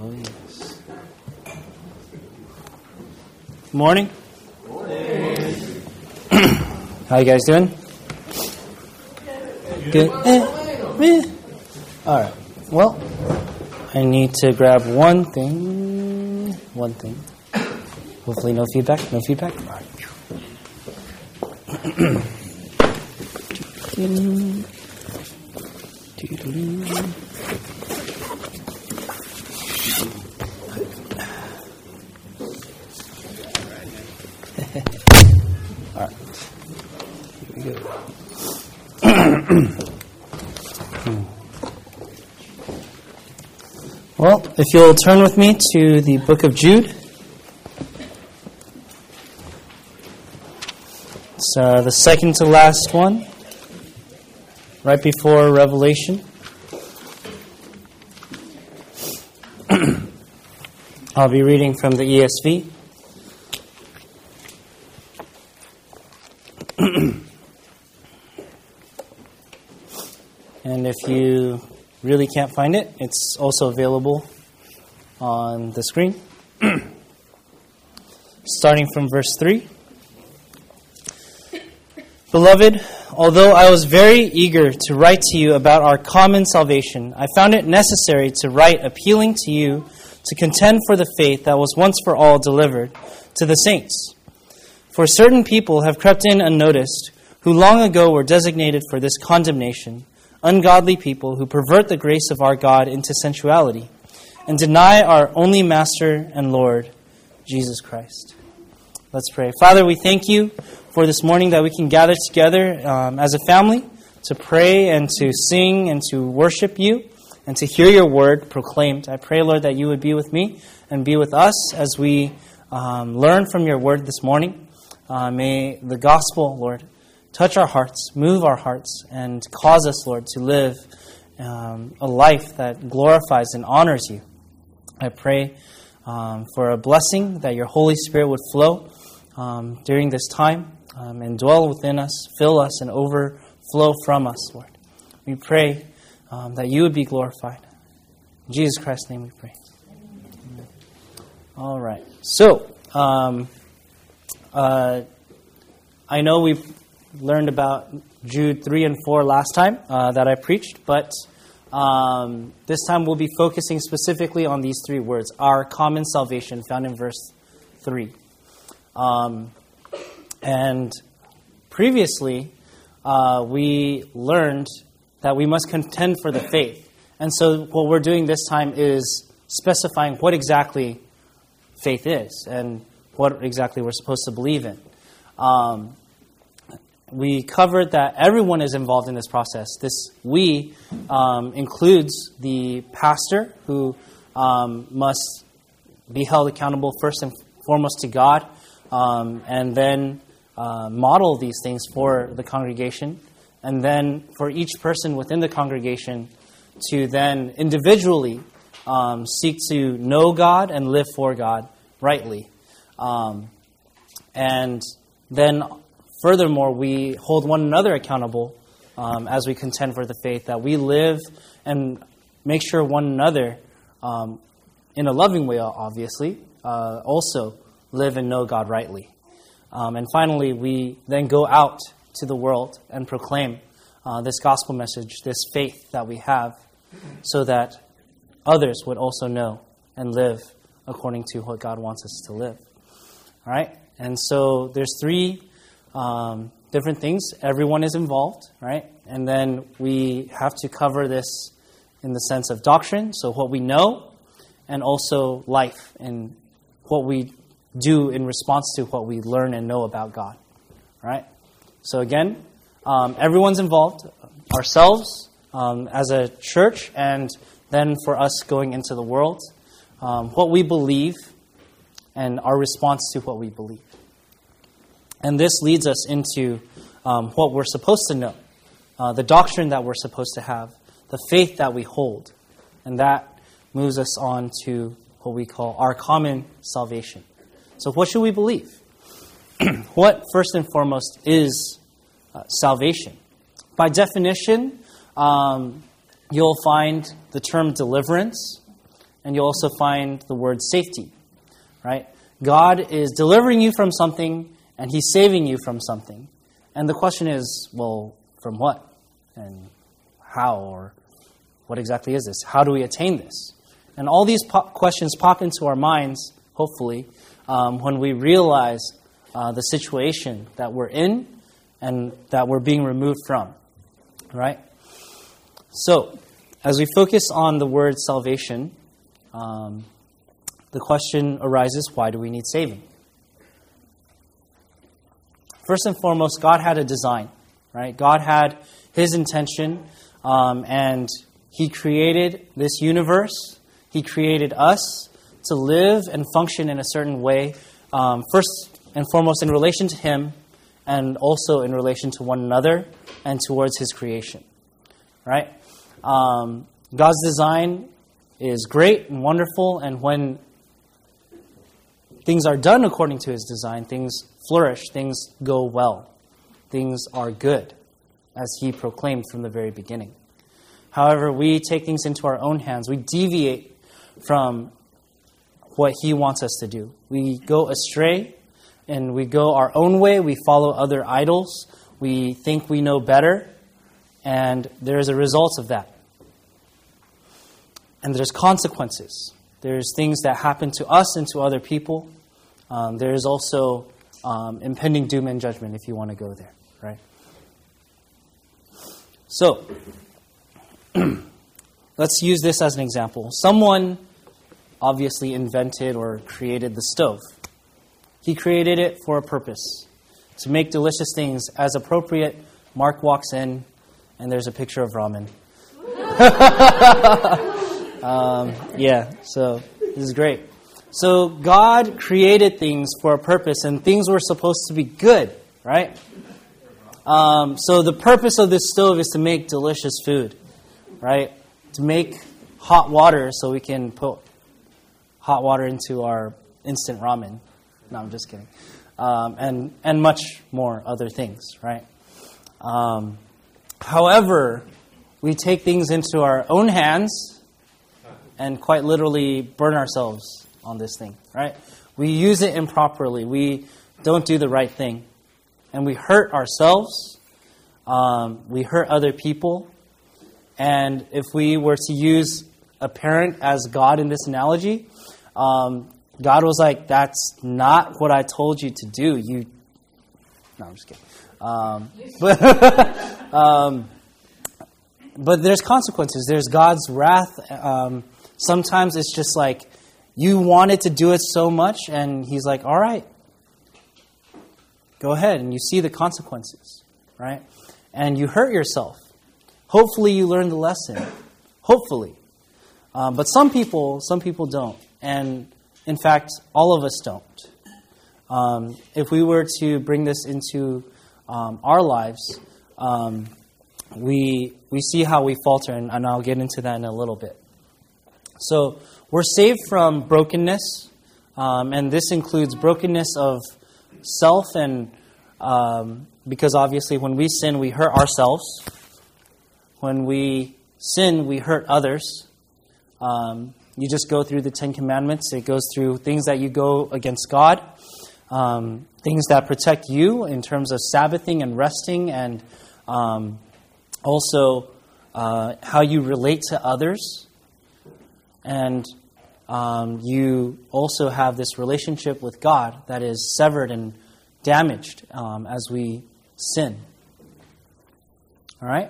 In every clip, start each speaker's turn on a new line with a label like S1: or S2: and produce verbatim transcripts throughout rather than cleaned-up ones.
S1: Oh, yes. Morning. Morning. How you guys doing? Good. Eh, eh. All right. Well, I need to grab one thing. One thing. Hopefully, no feedback. No feedback. All right. All right. Here we go. Well, if you'll turn with me to the book of Jude. It's uh, the second to last one, right before Revelation. I'll be reading from the E S V. And if you really can't find it, it's also available on the screen. Starting from verse three. Beloved, although I was very eager to write to you about our common salvation, I found it necessary to write appealing to you to contend for the faith that was once for all delivered to the saints. For certain people have crept in unnoticed, who long ago were designated for this condemnation, ungodly people who pervert the grace of our God into sensuality, and deny our only Master and Lord, Jesus Christ. Let's pray. Father, we thank you for this morning that we can gather together um, as a family to pray and to sing and to worship you and to hear your word proclaimed. I pray, Lord, that you would be with me and be with us as we um, learn from your word this morning. Uh, may the gospel, Lord, touch our hearts, move our hearts, and cause us, Lord, to live um, a life that glorifies and honors you. I pray um, for a blessing that your Holy Spirit would flow um, during this time um, and dwell within us, fill us, and overflow from us, Lord. We pray um, that you would be glorified. In Jesus Christ's name we pray. Amen. All right. So, um, uh, I know we've learned about Jude three and four last time uh, that I preached, but um, this time we'll be focusing specifically on these three words, our common salvation, found in verse three. Um, and previously, uh, we learned that we must contend for the faith. And so what we're doing this time is specifying what exactly faith is and what exactly we're supposed to believe in. Um, We covered that everyone is involved in this process. This we um, includes the pastor, who um, must be held accountable first and foremost to God, um, and then uh, model these things for the congregation, and then for each person within the congregation to then individually um, seek to know God and live for God rightly. Um, and then Furthermore, we hold one another accountable um, as we contend for the faith, that we live and make sure one another, um, in a loving way, obviously, uh, also live and know God rightly. Um, and finally, we then go out to the world and proclaim uh, this gospel message, this faith that we have, so that others would also know and live according to what God wants us to live. All right? And so there's three Um, different things. Everyone is involved, right? And then we have to cover this in the sense of doctrine, so what we know, and also life, and what we do in response to what we learn and know about God, right? So again, um, everyone's involved, ourselves um, as a church, and then for us going into the world, um, what we believe, and our response to what we believe. And this leads us into um, what we're supposed to know, uh, the doctrine that we're supposed to have, the faith that we hold. And that moves us on to what we call our common salvation. So what should we believe? What, first and foremost, is uh, salvation? By definition, um, you'll find the term deliverance and you'll also find the word safety, right? God is delivering you from something, and He's saving you from something. And the question is, well, from what? And how? Or what exactly is this? How do we attain this? And all these pop- questions pop into our minds, hopefully, um, when we realize uh, the situation that we're in and that we're being removed from, right? So, as we focus on the word salvation, um, the question arises, why do we need saving? First and foremost, God had a design, right? God had His intention, um, and He created this universe. He created us to live and function in a certain way, um, first and foremost in relation to Him, and also in relation to one another and towards His creation, right? Um, God's design is great and wonderful, and when things are done according to His design, things flourish, things go well, things are good, as He proclaimed from the very beginning. However, we take things into our own hands. We deviate from what He wants us to do. We go astray, and we go our own way. We follow other idols. We think we know better, and there is a result of that. And there's consequences. There's things that happen to us and to other people. Um, there is also um, impending doom and judgment if you want to go there, right? So, let's use this as an example. Someone obviously invented or created the stove. He created it for a purpose, to make delicious things as appropriate. Mark walks in, and there's a picture of ramen. um, yeah, so this is great. So God created things for a purpose, and things were supposed to be good, right? Um, so the purpose of this stove is to make delicious food, right? To make hot water so we can put hot water into our instant ramen. No, I'm just kidding. Um, and and much more other things, right? Um, however, we take things into our own hands and quite literally burn ourselves on this thing, right? We use it improperly. We don't do the right thing. And we hurt ourselves. Um, we hurt other people. And if we were to use a parent as God in this analogy, um, God was like, that's not what I told you to do. You, no, I'm just kidding. Um, but, um, but there's consequences. There's God's wrath. Um, sometimes it's just like, you wanted to do it so much, and He's like, all right, go ahead. And you see the consequences, right? And you hurt yourself. Hopefully you learn the lesson. Hopefully. Um, but some people, some people don't. And in fact, all of us don't. Um, if we were to bring this into um, our lives, um, we we see how we falter, and, and I'll get into that in a little bit. So we're saved from brokenness, um, and this includes brokenness of self, and um, because obviously when we sin, we hurt ourselves. When we sin, we hurt others. Um, you just go through the Ten Commandments. It goes through things that you go against God, um, things that protect you in terms of Sabbathing and resting, and um, also uh, how you relate to others. And um, you also have this relationship with God that is severed and damaged um, as we sin. All right?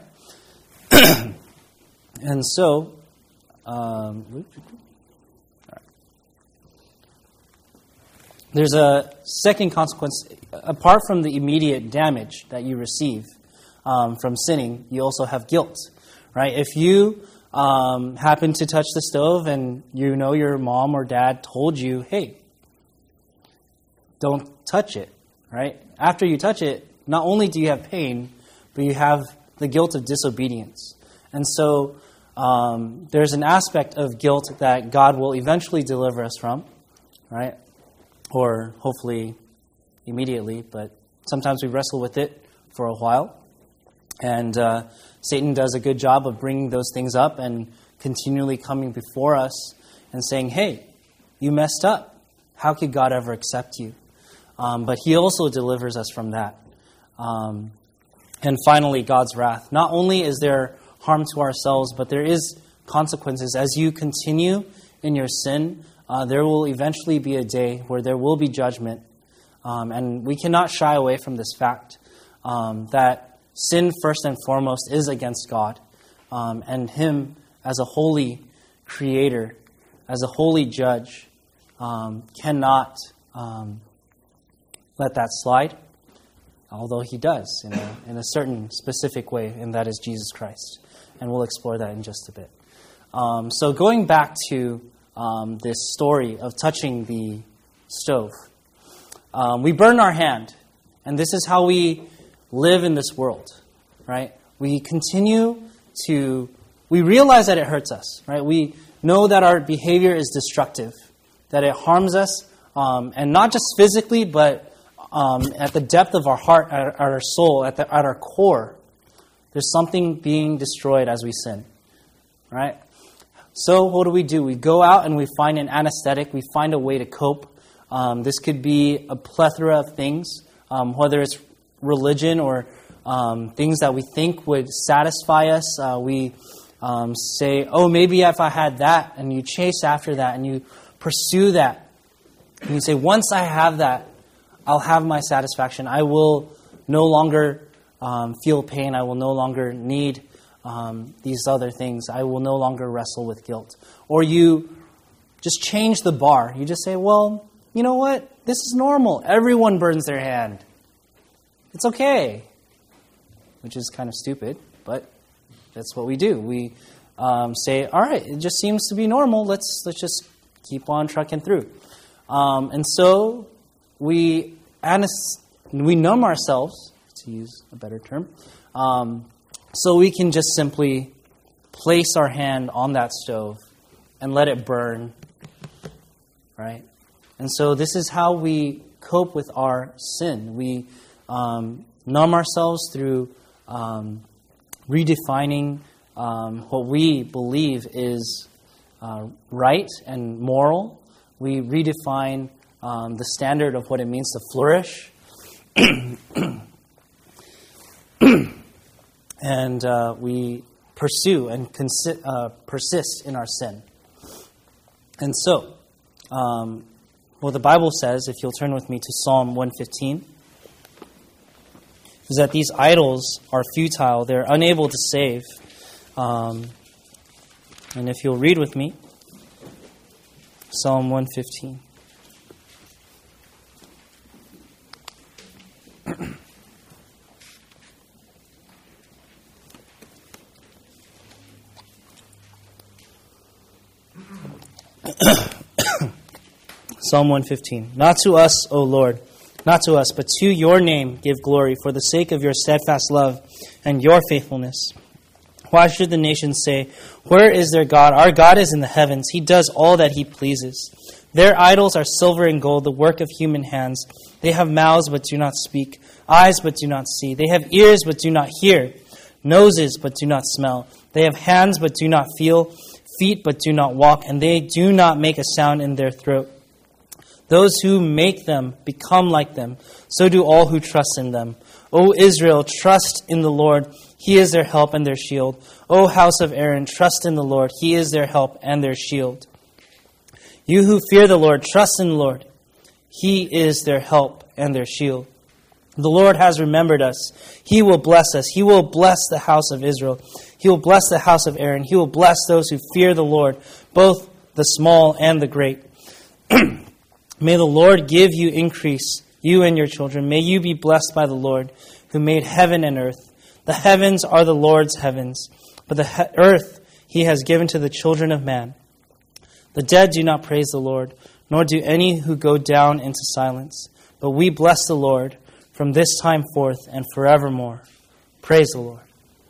S1: And so, um, there's a second consequence. Apart from the immediate damage that you receive um, from sinning, you also have guilt, right? If you um, happen to touch the stove and you know your mom or dad told you, hey, don't touch it, right? After you touch it, not only do you have pain, but you have the guilt of disobedience. And so um, there's an aspect of guilt that God will eventually deliver us from, right? Or hopefully immediately, but sometimes we wrestle with it for a while. And uh, Satan does a good job of bringing those things up and continually coming before us and saying, hey, you messed up. How could God ever accept you? Um, but he also delivers us from that. Um, and finally, God's wrath. Not only is there harm to ourselves, but there is consequences. As you continue in your sin, uh, there will eventually be a day where there will be judgment. Um, and we cannot shy away from this fact um, that sin, first and foremost, is against God. Um, and him, as a holy creator, as a holy judge, um, cannot um, let that slide, although he does in a, in a certain specific way, and that is Jesus Christ. And we'll explore that in just a bit. Um, so going back to um, this story of touching the stove, um, we burn our hand, and this is how we live in this world, right? We continue to, we realize that it hurts us, right? We know that our behavior is destructive, that it harms us, um, and not just physically, but um, at the depth of our heart, at, at our soul, at, the, at our core. There's something being destroyed as we sin, right? So what do we do? We go out and we find an anesthetic. We find a way to cope. Um, this could be a plethora of things, um, whether it's religion or um, things that we think would satisfy us. Uh, we um, say, oh, maybe if I had that, and you chase after that, and you pursue that. And you say, once I have that, I'll have my satisfaction. I will no longer Um, feel pain. I will no longer need um, these other things. I will no longer wrestle with guilt. Or you just change the bar. You just say, well, you know what? This is normal. Everyone burns their hand. It's okay. Which is kind of stupid, but that's what we do. We um, say, all right, it just seems to be normal. Let's let's just keep on trucking through. Um, and so we anes- we numb ourselves, to use a better term, um, so we can just simply place our hand on that stove and let it burn, right? And so this is how we cope with our sin. We um, numb ourselves through um, redefining um, what we believe is uh, right and moral. We redefine um, the standard of what it means to flourish. And uh, we pursue and consi- uh, persist in our sin. And so, um, what the Bible says, if you'll turn with me to Psalm one fifteen, is that these idols are futile. They're unable to save. Um, and if you'll read with me, Psalm one fifteen. Psalm one fifteen. Not to us, O Lord, not to us, but to your name give glory for the sake of your steadfast love and your faithfulness. Why should the nations say, where is their God? Our God is in the heavens. He does all that he pleases. Their idols are silver and gold, the work of human hands. They have mouths but do not speak, eyes but do not see. They have ears but do not hear, noses but do not smell. They have hands but do not feel, feet but do not walk, and they do not make a sound in their throat. Those who make them become like them. So do all who trust in them. O Israel, trust in the Lord. He is their help and their shield. O house of Aaron, trust in the Lord. He is their help and their shield. You who fear the Lord, trust in the Lord. He is their help and their shield. The Lord has remembered us. He will bless us. He will bless the house of Israel. He will bless the house of Aaron. He will bless those who fear the Lord, both the small and the great. May the Lord give you increase, you and your children. May you be blessed by the Lord, who made heaven and earth. The heavens are the Lord's heavens, but the he- earth he has given to the children of man. The dead do not praise the Lord, nor do any who go down into silence. But we bless the Lord from this time forth and forevermore. Praise the Lord.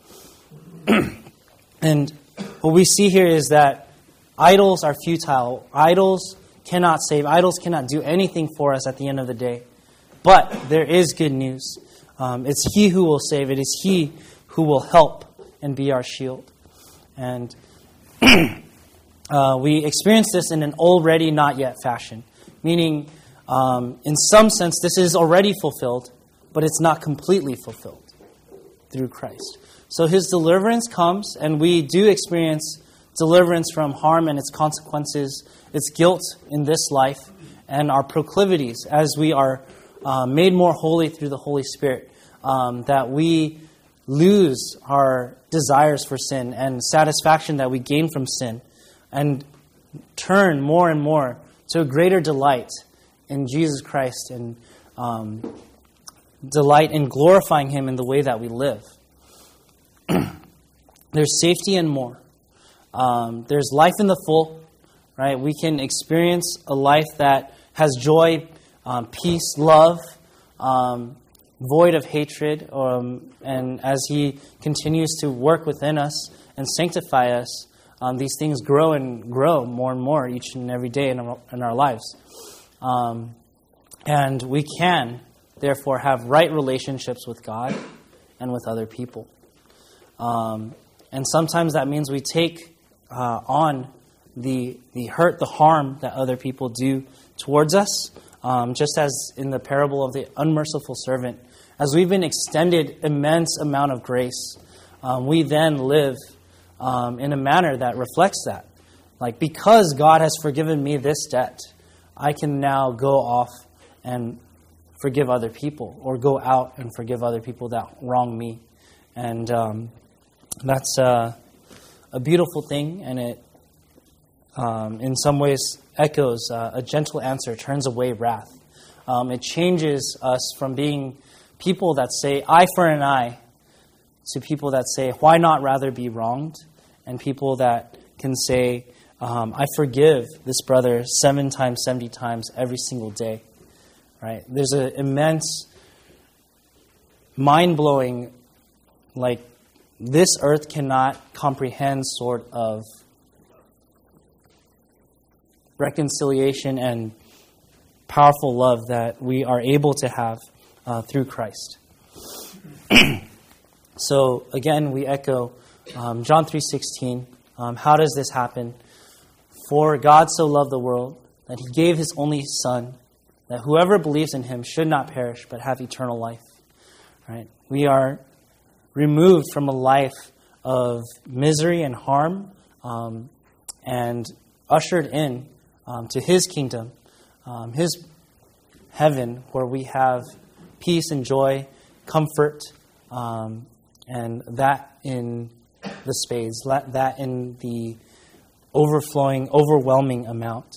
S1: And what we see here is that idols are futile. Idols cannot save. Idols cannot do anything for us at the end of the day. But there is good news. Um, it's He who will save. It is He who will help and be our shield. And uh, we experience this in an already not yet fashion, meaning um, in some sense this is already fulfilled, but it's not completely fulfilled through Christ. So his deliverance comes, and we do experience deliverance from harm and its consequences, its guilt in this life, and our proclivities as we are uh, made more holy through the Holy Spirit, um, that we lose our desires for sin and satisfaction that we gain from sin, and turn more and more to a greater delight in Jesus Christ and um, delight in glorifying Him in the way that we live. There's safety and more. Um, there's life in the full, right? We can experience a life that has joy, um, peace, love, um, void of hatred, um, and as He continues to work within us and sanctify us, um, these things grow and grow more and more each and every day in our, in our lives. Um, and we can, therefore, have right relationships with God and with other people. Um, and sometimes that means we take uh, on the the hurt, the harm that other people do towards us, um, just as in the parable of the unmerciful servant. As we've been extended immense amount of grace, um, we then live um, in a manner that reflects that. Like, because God has forgiven me this debt, I can now go off and forgive other people, or go out and forgive other people that wrong me. And um, that's uh, a beautiful thing, and it, um, in some ways, echoes uh, a gentle answer turns away wrath. Um, it changes us from being people that say eye for an eye to people that say, why not rather be wronged? And people that can say, um, I forgive this brother seven times, seventy times every single day. Right? There's an immense, mind-blowing, like, this earth cannot comprehend sort of reconciliation and powerful love that we are able to have uh, through Christ. So again, we echo um, John three sixteen. Um, how does this happen? For God so loved the world that He gave His only Son, that whoever believes in Him should not perish but have eternal life. Right? We are removed from a life of misery and harm, um, and ushered in um, to His kingdom, um, His heaven, where we have peace and joy, comfort, um, and that in the spades, that in the overflowing, overwhelming amount.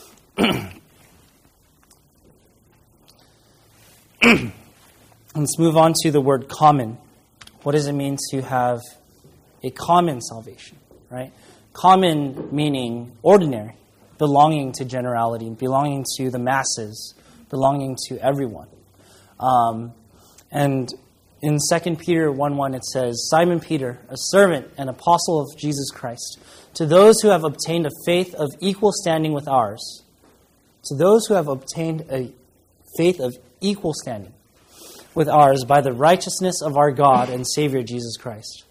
S1: Let's move on to the word common. What does it mean to have a common salvation, right? Common meaning ordinary, belonging to generality, belonging to the masses, belonging to everyone. Um, and in Second Peter one one it says, Simon Peter, a servant and apostle of Jesus Christ, to those who have obtained a faith of equal standing with ours, to those who have obtained a faith of equal standing with ours by the righteousness of our God and Savior Jesus Christ.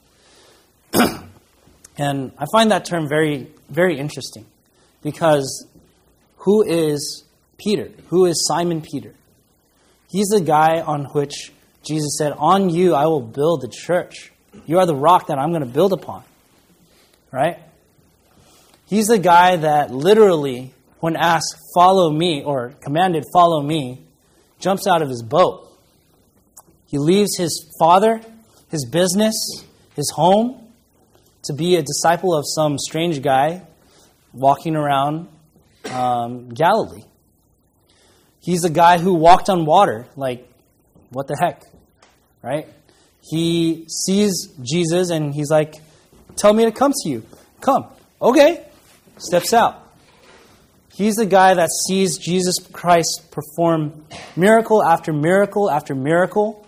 S1: And I find that term very, very interesting, because who is Peter? Who is Simon Peter? He's the guy on which Jesus said, on you I will build the church. You are the rock that I'm going to build upon. Right? He's the guy that literally, when asked, follow me, or commanded, follow me, jumps out of his boat. He leaves his father, his business, his home, to be a disciple of some strange guy walking around um, Galilee. He's a guy who walked on water. Like, what the heck? Right? He sees Jesus and he's like, tell me to come to you. Come. Okay. Steps out. He's the guy that sees Jesus Christ perform miracle after miracle after miracle.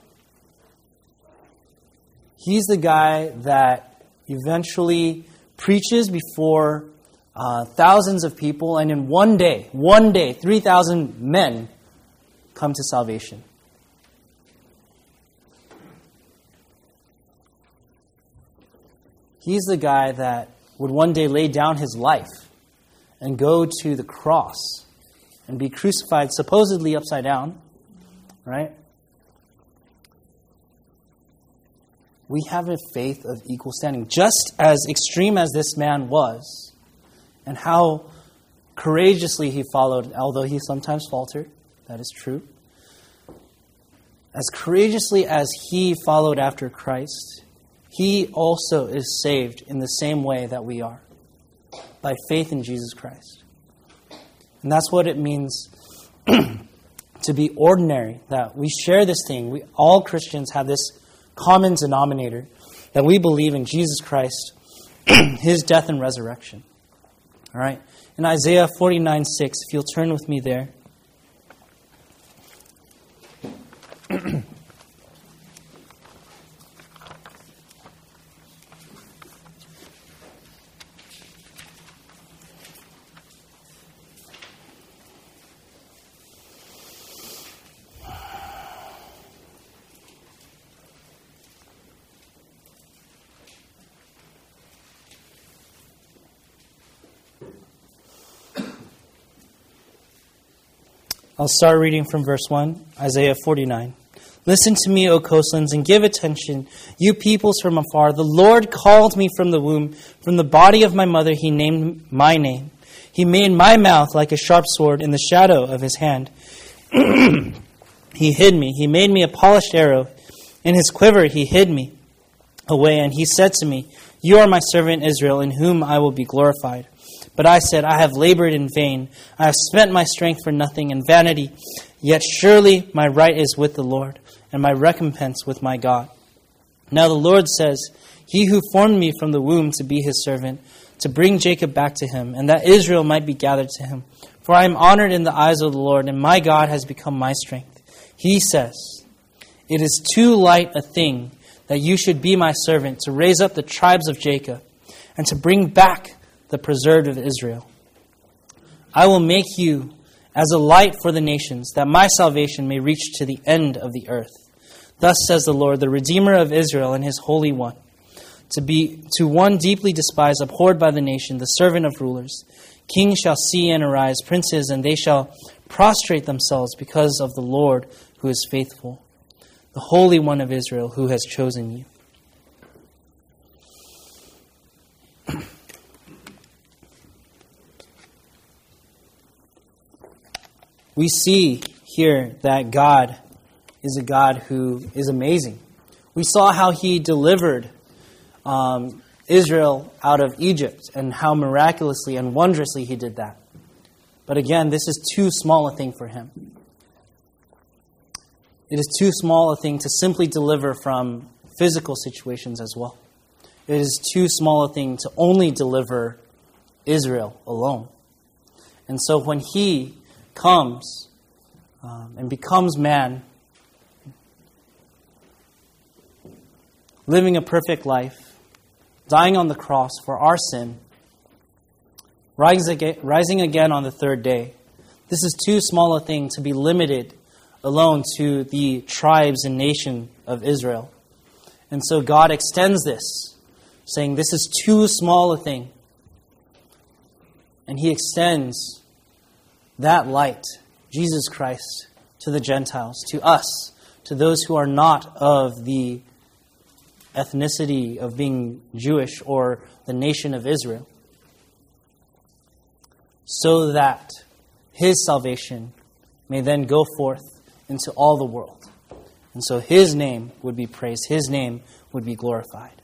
S1: He's the guy that eventually preaches before uh, thousands of people, and in one day, one day, three thousand men come to salvation. He's the guy that would one day lay down his life and go to the cross and be crucified supposedly upside down, right? We have a faith of equal standing. Just as extreme as this man was, and how courageously he followed, although he sometimes faltered, that is true. As courageously as he followed after Christ, he also is saved in the same way that we are, by faith in Jesus Christ. And that's what it means to be ordinary, that we share this thing. We all Christians have this common denominator, that we believe in Jesus Christ, his death and resurrection. All right? In Isaiah forty-nine six, if you'll turn with me there. I'll start reading from verse one, Isaiah forty-nine. Listen to me, O coastlands, and give attention, you peoples from afar. The Lord called me from the womb. From the body of my mother he named my name. He made my mouth like a sharp sword in the shadow of his hand. He hid me. He made me a polished arrow. In his quiver he hid me away, and he said to me, you are my servant Israel, in whom I will be glorified. But I said, I have labored in vain. I have spent my strength for nothing in vanity. Yet surely my right is with the Lord, and my recompense with my God. Now the Lord says, he who formed me from the womb to be his servant, to bring Jacob back to him, and that Israel might be gathered to him. For I am honored in the eyes of the Lord, and my God has become my strength. He says, it is too light a thing that you should be my servant, to raise up the tribes of Jacob, and to bring back the preserved of Israel. I will make you as a light for the nations, that my salvation may reach to the end of the earth. Thus says the Lord, the Redeemer of Israel and his Holy One, to be to one deeply despised, abhorred by the nation, the servant of rulers. Kings shall see and arise, princes, and they shall prostrate themselves because of the Lord who is faithful, the Holy One of Israel who has chosen you. We see here that God is a God who is amazing. We saw how he delivered um, Israel out of Egypt and how miraculously and wondrously he did that. But again, this is too small a thing for him. It is too small a thing to simply deliver from physical situations as well. It is too small a thing to only deliver Israel alone. And so when he comes um, and becomes man, living a perfect life, dying on the cross for our sin, rising again on the third day. This is too small a thing to be limited alone to the tribes and nation of Israel. And so God extends this, saying this is too small a thing. And he extends that light, Jesus Christ, to the Gentiles, to us, to those who are not of the ethnicity of being Jewish or the nation of Israel, so that his salvation may then go forth into all the world. And so his name would be praised, his name would be glorified.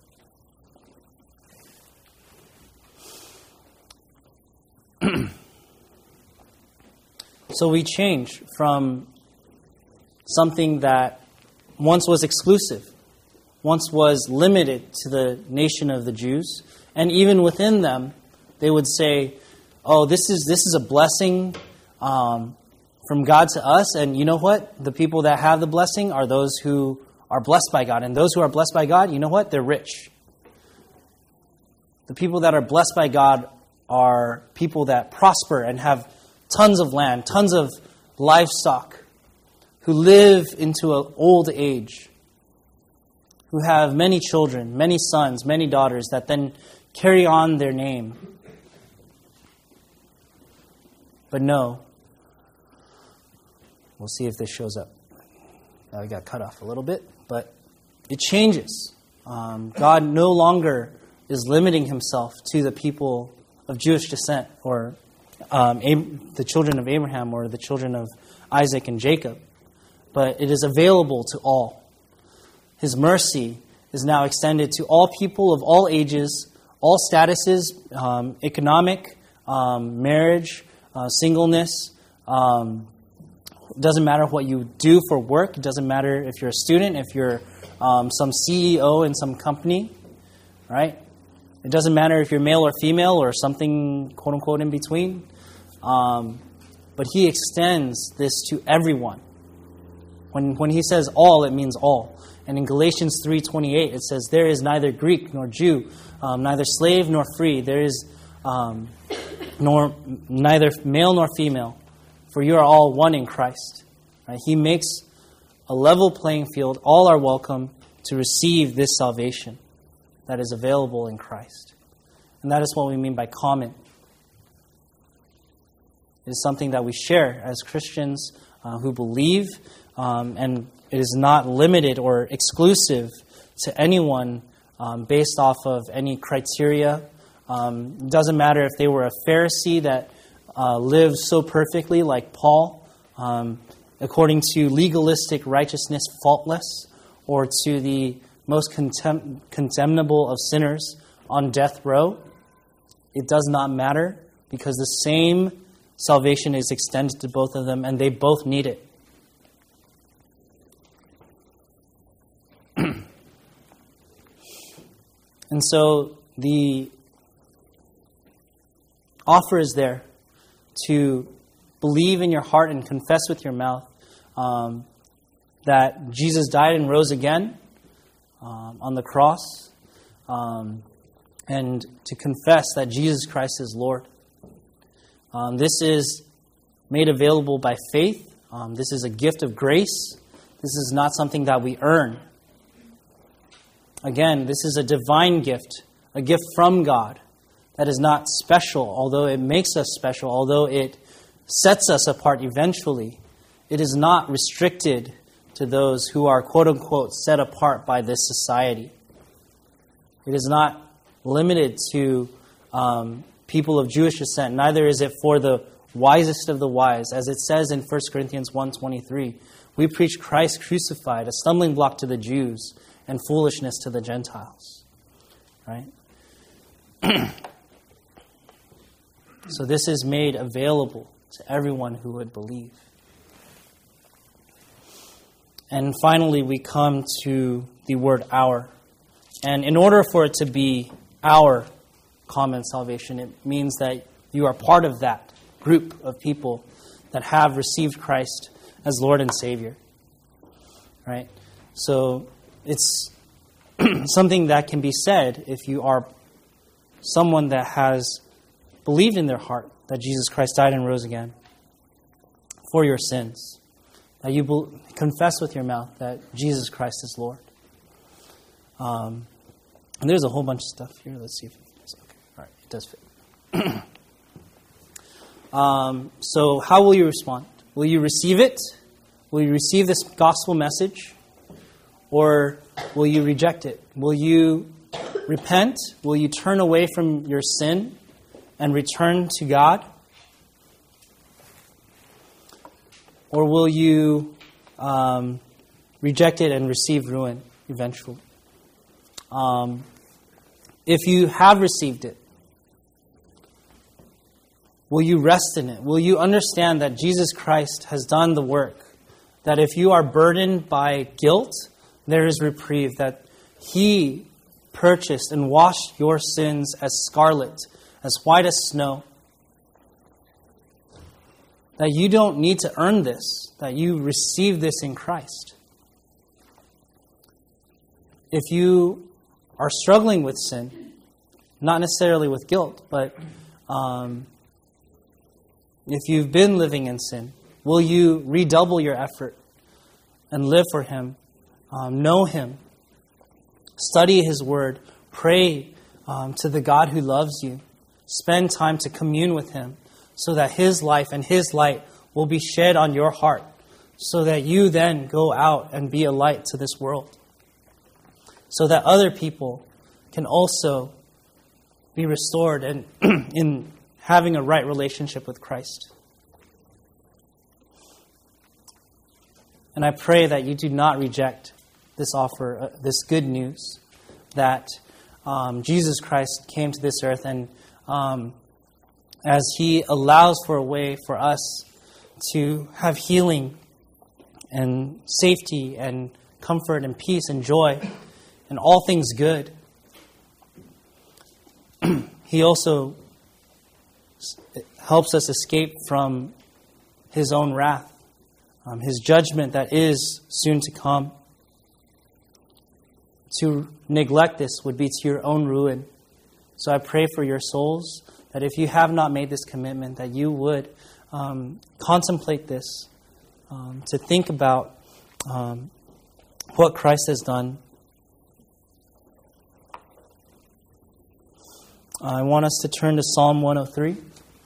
S1: So we change from something that once was exclusive, once was limited to the nation of the Jews, and even within them, they would say, oh, this is this is a blessing um, from God to us, and you know what? The people that have the blessing are those who are blessed by God, and those who are blessed by God, you know what? They're rich. The people that are blessed by God are people that prosper and have tons of land, tons of livestock, who live into an old age, who have many children, many sons, many daughters that then carry on their name. But no. We'll see if this shows up. Now we got cut off a little bit, but it changes. Um, God no longer is limiting himself to the people of Jewish descent or um, Ab- the children of Abraham or the children of Isaac and Jacob, but it is available to all. His mercy is now extended to all people of all ages, all statuses, um, economic, um, marriage, uh, singleness. Um, it doesn't matter what you do for work. It doesn't matter if you're a student, if you're um, some C E O in some company, right? It doesn't matter if you're male or female or something, quote unquote, in between. Um, but he extends this to everyone. When when he says all, it means all. And in Galatians three twenty-eight, it says, there is neither Greek nor Jew, um, neither slave nor free. There is um, nor neither male nor female, for you are all one in Christ. Right? He makes a level playing field. All are welcome to receive this salvation that is available in Christ. And that is what we mean by common. It is something that we share as Christians uh, who believe, um, and it is not limited or exclusive to anyone um, based off of any criteria. Um, it doesn't matter if they were a Pharisee that uh, lived so perfectly like Paul, um, according to legalistic righteousness faultless, or to the most contem- condemnable of sinners on death row. It does not matter, because the same salvation is extended to both of them, and they both need it. And so the offer is there to believe in your heart and confess with your mouth um, that Jesus died and rose again um, on the cross, um, and to confess that Jesus Christ is Lord. Um, this is made available by faith. Um, this is a gift of grace. This is not something that we earn. Again, this is a divine gift, a gift from God that is not special, although it makes us special, although it sets us apart eventually. It is not restricted to those who are, quote-unquote, set apart by this society. It is not limited to um, people of Jewish descent. Neither is it for the wisest of the wise. As it says in First Corinthians one twenty-three, we preach Christ crucified, a stumbling block to the Jews and foolishness to the Gentiles. Right? So this is made available to everyone who would believe. And finally, we come to the word our. And in order for it to be our common salvation, it means that you are part of that group of people that have received Christ as Lord and Savior. Right? So it's something that can be said if you are someone that has believed in their heart that Jesus Christ died and rose again for your sins. That you be- confess with your mouth that Jesus Christ is Lord. Um, and there's a whole bunch of stuff here. Let's see if it fits. Okay. All right. It does fit. um, so how will you respond? Will you receive it? Will you receive this gospel message? Or will you reject it? Will you repent? Will you turn away from your sin and return to God? Or will you um, reject it and receive ruin eventually? Um, if you have received it, will you rest in it? Will you understand that Jesus Christ has done the work? That if you are burdened by guilt, there is reprieve, that He purchased and washed your sins as scarlet, as white as snow. That you don't need to earn this, that you receive this in Christ. If you are struggling with sin, not necessarily with guilt, but um, if you've been living in sin, will you redouble your effort and live for Him? Um, know Him, study His Word, pray um, to the God who loves you, spend time to commune with Him, so that His life and His light will be shed on your heart, so that you then go out and be a light to this world, so that other people can also be restored and in having a right relationship with Christ. And I pray that you do not reject this offer, uh, this good news, that um, Jesus Christ came to this earth, and um, as He allows for a way for us to have healing and safety and comfort and peace and joy and all things good, He also helps us escape from His own wrath, um, His judgment that is soon to come. To neglect this would be to your own ruin. So I pray for your souls that if you have not made this commitment, that you would um, contemplate this, um, to think about um, what Christ has done. I want us to turn to Psalm one oh three.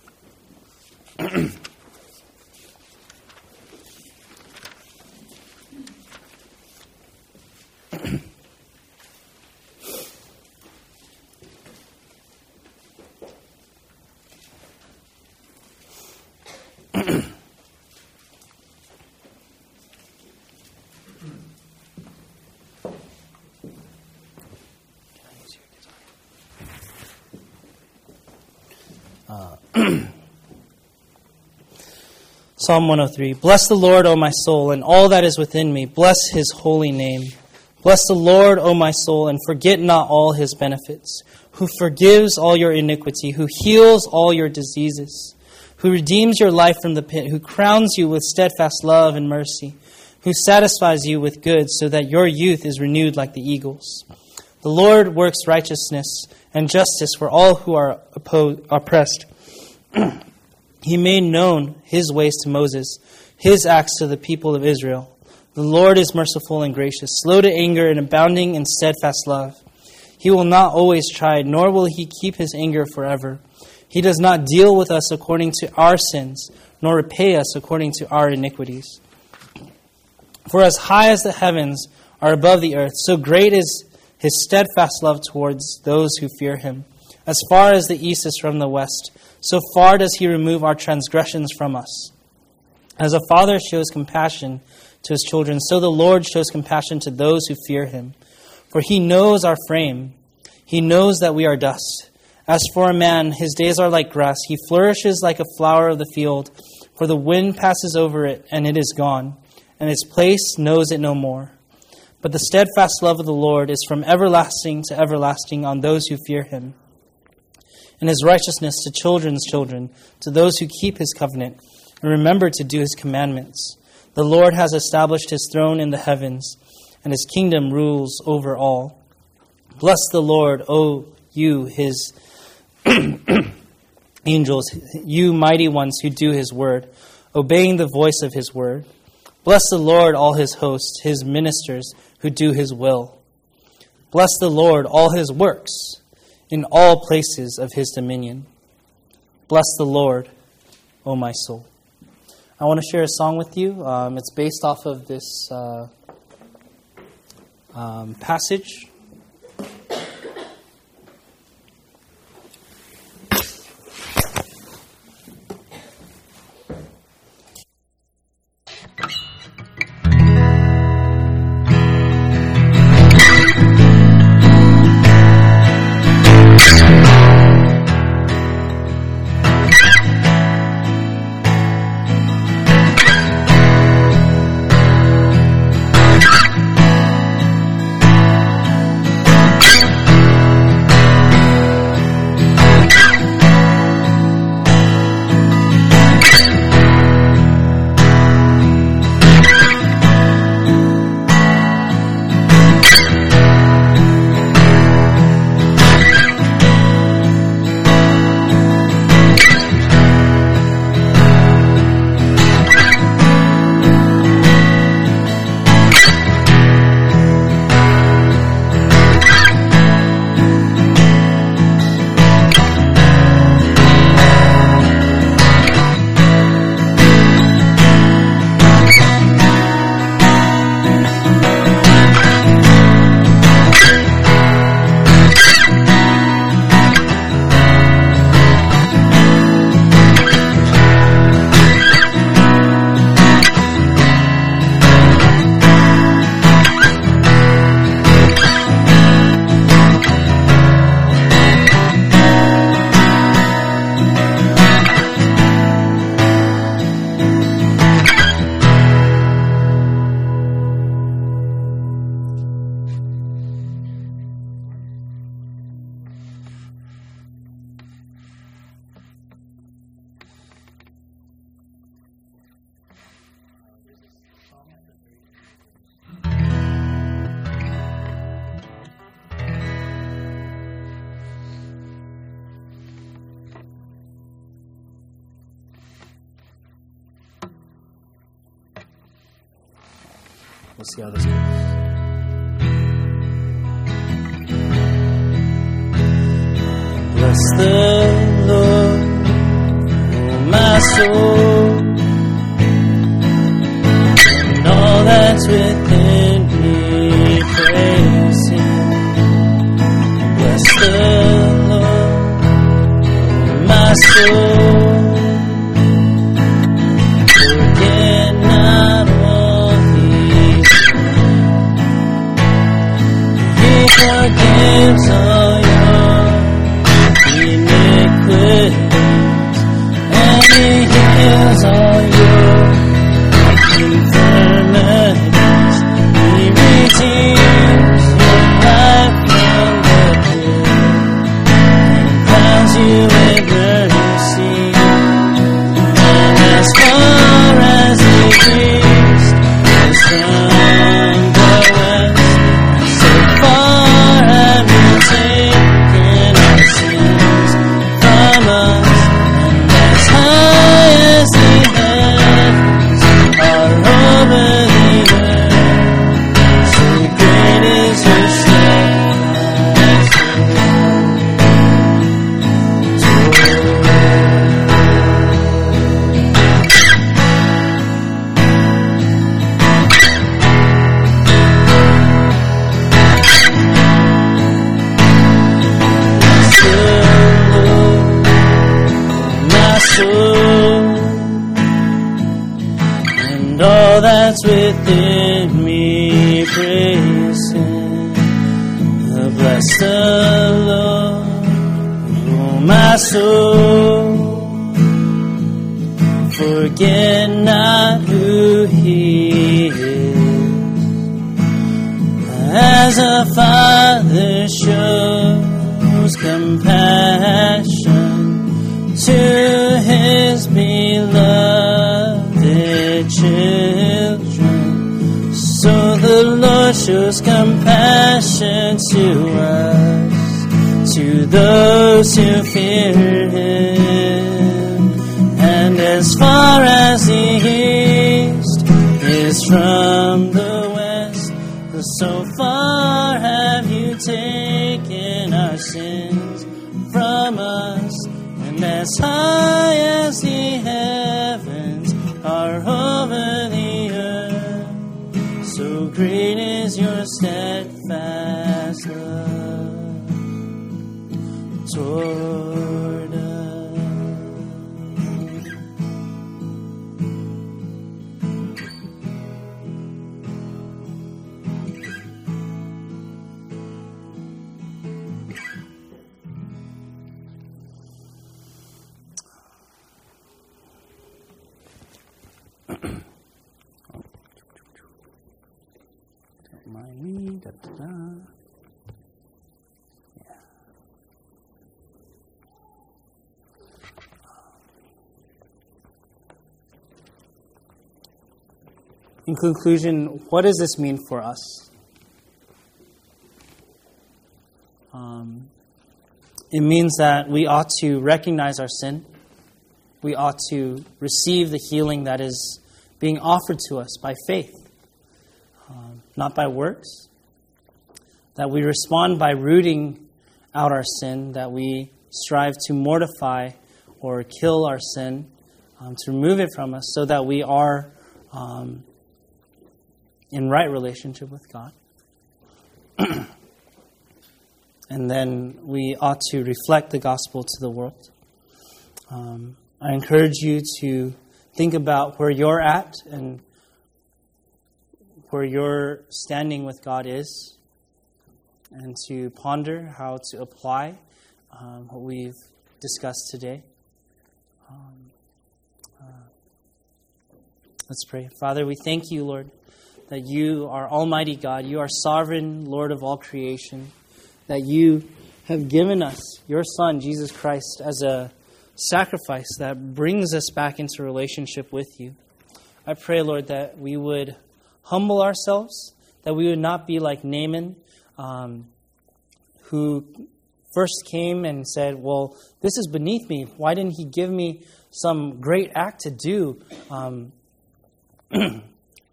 S1: Psalm one oh three. Bless the Lord, O my soul, and all that is within me. Bless His holy name. Bless the Lord, O my soul, and forget not all His benefits, who forgives all your iniquity, who heals all your diseases, who redeems your life from the pit, who crowns you with steadfast love and mercy, who satisfies you with good, so that your youth is renewed like the eagles. The Lord works righteousness and justice for all who are opposed, oppressed. He made known His ways to Moses, His acts to the people of Israel. The Lord is merciful and gracious, slow to anger and abounding in steadfast love. He will not always chide, nor will He keep His anger forever. He does not deal with us according to our sins, nor repay us according to our iniquities. For as high as the heavens are above the earth, so great is His steadfast love towards those who fear Him. As far as the east is from the west, so far does He remove our transgressions from us. As a father shows compassion to his children, so the Lord shows compassion to those who fear Him. For He knows our frame. He knows that we are dust. As for a man, his days are like grass. He flourishes like a flower of the field. For the wind passes over it, and it is gone, and its place knows it no more. But the steadfast love of the Lord is from everlasting to everlasting on those who fear Him, and His righteousness to children's children, to those who keep His covenant and remember to do His commandments. The Lord has established His throne in the heavens, and His kingdom rules over all. Bless the Lord, O you, His angels, you mighty ones who do His word, obeying the voice of His word. Bless the Lord, all His hosts, His ministers who do His will. Bless the Lord, all His works, in all places of His dominion. Bless the Lord, O my soul. I want to share a song with you. Um, it's based off of this uh, um, passage. We'll see how this goes. Bless the Lord, oh my soul, and all that's within me, praise Him. Bless the Lord, oh my soul, forget not all He's done. He forgives all and He heals all your infirmities. He redeems your life from the pit and crowns you with mercy. And as far as the east is from the west, so far have you taken our sins from us. And all that's within me, praise Him. Bless the Lord, oh my soul, forget not who He is. As a father shows compassion to His beloved children, so the Lord shows compassion to us, to those who fear Him. And as far as the east is from the west, so far have you taken our sins from us. And as high as the heavens are over the earth, so great is your steadfast love toward us. Mind me, da, da, da. Yeah. In conclusion, what does this mean for us? Um, it means that we ought to recognize our sin. We ought to receive the healing that is being offered to us by faith. Um, not by works, that we respond by rooting out our sin, that we strive to mortify or kill our sin, um, to remove it from us, so that we are um, in right relationship with God. And then we ought to reflect the gospel to the world. Um, I encourage you to think about where you're at and where your standing with God is, and to ponder how to apply um, what we've discussed today. Um, uh, let's pray. Father, we thank you, Lord, that you are Almighty God. You are sovereign Lord of all creation, that you have given us your Son, Jesus Christ, as a sacrifice that brings us back into relationship with you. I pray, Lord, that we would humble ourselves, that we would not be like Naaman, um, who first came and said, well, this is beneath me. Why didn't he give me some great act to do? Um,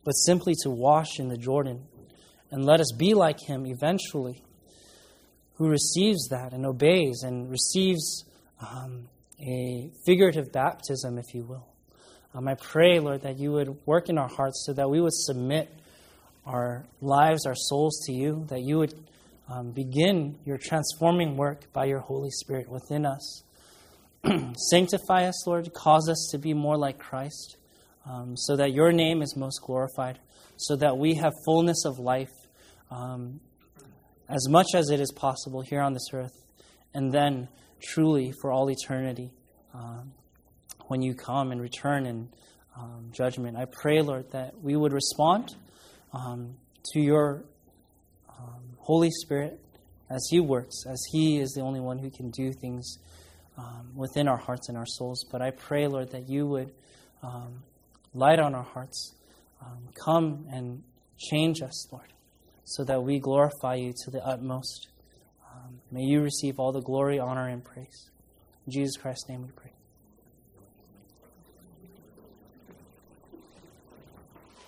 S1: but simply to wash in the Jordan. And let us be like him eventually, who receives that and obeys and receives um, a figurative baptism, if you will. Um, I pray, Lord, that you would work in our hearts so that we would submit our lives, our souls to you, that you would um, begin your transforming work by your Holy Spirit within us. Sanctify us, Lord, cause us to be more like Christ, um, so that your name is most glorified, so that we have fullness of life um, as much as it is possible here on this earth, and then truly for all eternity um, when you come and return in um, judgment. I pray, Lord, that we would respond um, to your um, Holy Spirit as he works, as he is the only one who can do things um, within our hearts and our souls. But I pray, Lord, that you would um, light on our hearts, um, come and change us, Lord, so that we glorify you to the utmost. Um, may you receive all the glory, honor, and praise. In Jesus Christ's name we pray.